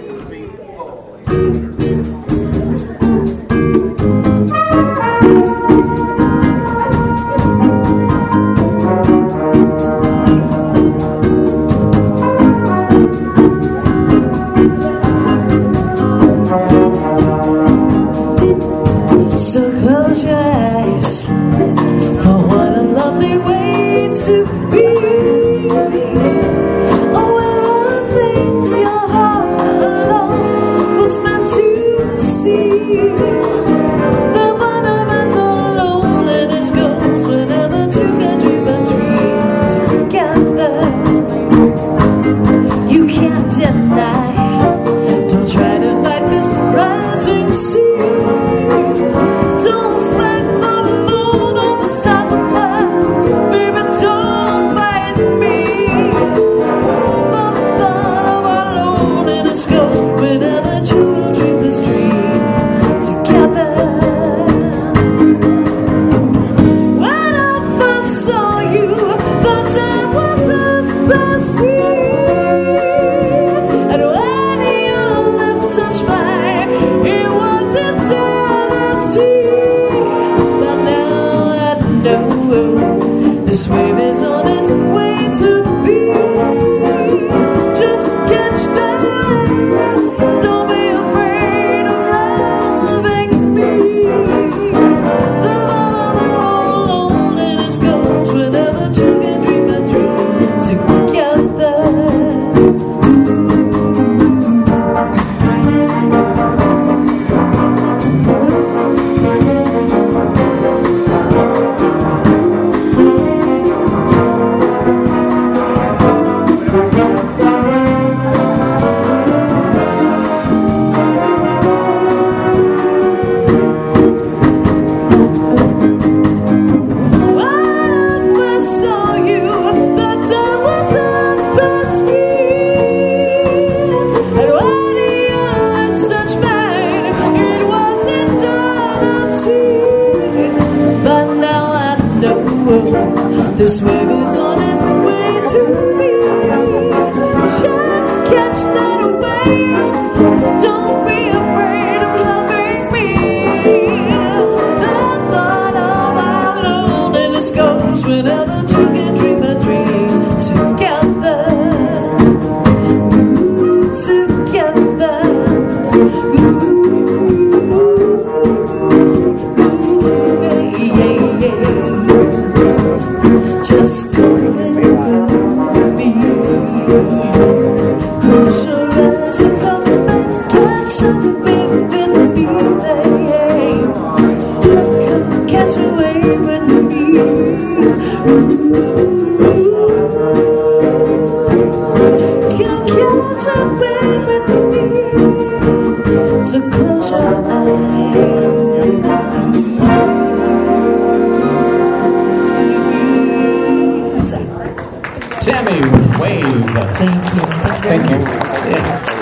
So close your eyes, for what a lovely way to be. Aware of things your heart alone was meant to see. The fundamental loneliness goes whenever two can dream a dream together. You can't deny, don't try to fight this rising sea. This wave is on its way to be. Just catch that wave and don't be afraid of loving me. The loneliness goes whenever two can dream a dream together. This wave is on its way to be. Just catch that wave, don't be afraid of loving me. The thought of our loneliness goes whenever two can dream a dream together. Ooh, together. Ooh, yeah, yeah. Just come and go with me. Close your eyes and come and catch something with me. Come catch a wave with me. Come catch a wave with me. So close your eyes. Tammy Wave. Thank you. Thank you. Yeah.